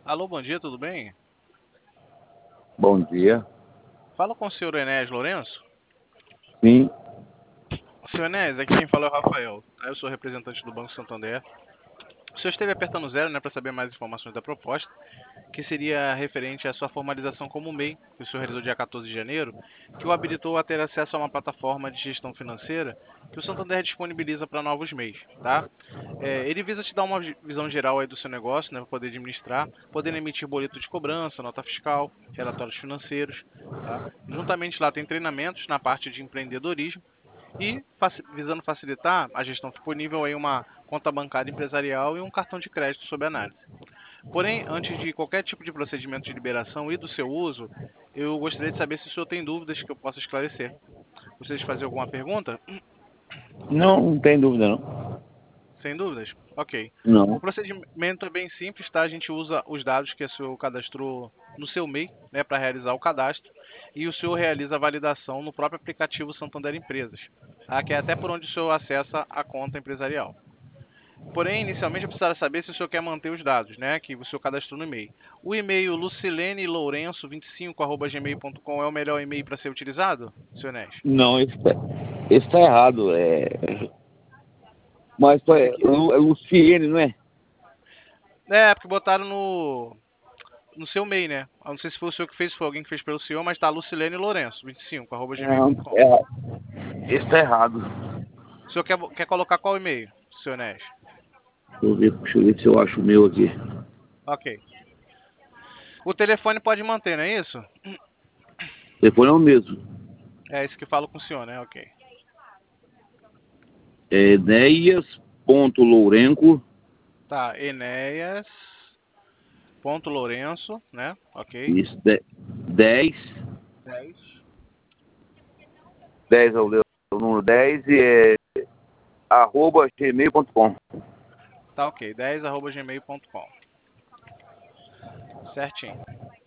Alô, bom dia, tudo bem? Bom dia. Fala com o senhor Enéas Lourenço. Sim, Senhor Enéas, aqui quem fala é o Rafael. Eu sou representante do Banco Santander. O senhor esteve apertando zero, né, para saber mais informações da proposta, que seria referente à sua formalização como MEI, que o senhor realizou dia 14 de janeiro, que o habilitou a ter acesso a uma plataforma de gestão financeira que o Santander disponibiliza para novos MEIs, tá? Ele visa te dar uma visão geral aí do seu negócio, né, para poder administrar, podendo emitir boleto de cobrança, nota fiscal, relatórios financeiros, tá? Juntamente lá tem treinamentos na parte de empreendedorismo e visando facilitar a gestão disponível aí uma conta bancária empresarial e um cartão de crédito sob análise. Porém, antes de qualquer tipo de procedimento de liberação e do seu uso, eu gostaria de saber se o senhor tem dúvidas que eu possa esclarecer. Gostaria de fazer alguma pergunta? não tem dúvida não. Sem dúvidas? Ok. O Não. procedimento é bem simples, tá? A gente usa os dados que o senhor cadastrou no seu MEI, né, para realizar o cadastro, e o senhor realiza a validação no próprio aplicativo Santander Empresas, tá? Que é até por onde o senhor acessa a conta empresarial. Porém, inicialmente eu precisava saber se o senhor quer manter os dados, né, que o senhor cadastrou no e-mail. O e-mail lucilenelourenço25@gmail.com é o melhor e-mail para ser utilizado, senhor Nes? Não, esse tá errado. Mas É que é Luciene, não é? porque botaram no seu e-mail, né? Eu não sei se foi o senhor que fez, se foi alguém que fez pelo senhor, mas tá Lucilene Lourenço, 25, Não, gmail.com. esse tá errado. O senhor quer colocar qual e-mail, senhor Nes? Deixa eu ver se eu acho o meu aqui. Ok. O telefone pode manter, não é isso? Depois é o mesmo. É isso que falo com o senhor, né? Ok. É Enéas.lourenco, Tá, Enéas. Ponto Lourenço, né? Ok. isso, 10, 10. 10 é o número 10 e arroba gmail.com. Tá ok, 10@gmail.com. Certinho.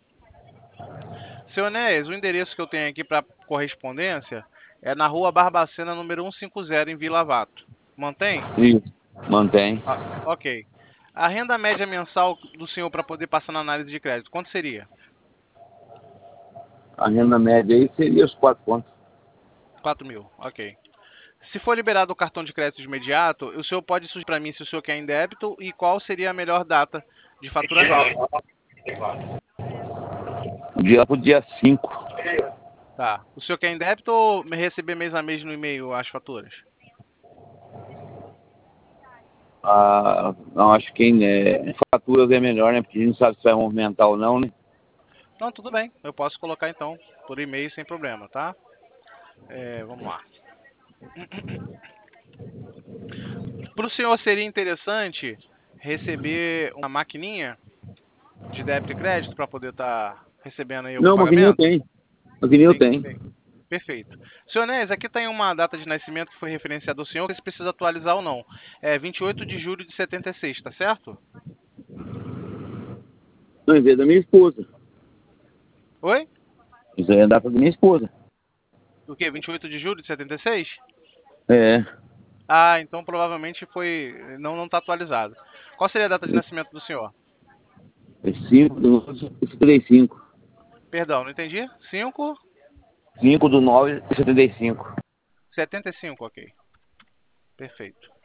Seu Enéas, o endereço que eu tenho aqui para correspondência é na rua Barbacena, número 150, em Vila Vato. Mantém? Isso, mantém. Ah, ok. A renda média mensal do senhor para poder passar na análise de crédito, quanto seria? A renda média aí seria os 4 pontos. 4.000, ok. Se for liberado o cartão de crédito de imediato, o senhor pode sugerir para mim se o senhor quer em débito e qual seria a melhor data de faturamento. Dia 5. Tá. O senhor quer em débito ou receber mês a mês no e-mail as faturas? Ah, não, acho que faturas é melhor, né? Porque a gente não sabe se vai movimentar ou não, né? Não, tudo bem. Eu posso colocar então por e-mail sem problema, tá? Vamos lá. Para o senhor seria interessante receber uma maquininha de débito e crédito para poder estar recebendo aí algum Não, maquininha eu pagamento? tenho. Maquininha eu Tem? tenho. Perfeito. Senhor Nes, aqui tem uma data de nascimento que foi referenciada ao senhor, que se precisa atualizar ou não. É 28 de julho de 76, tá certo? Não, em vez da minha esposa. Oi? Isso aí é a data da minha esposa. O quê? 28 de julho de 76? É. Ah, então provavelmente foi. Não está atualizado. Qual seria a data de nascimento do senhor? É 5 do 75. Perdão, não entendi? 5? 5 do 9 de 75. 75, ok. Perfeito.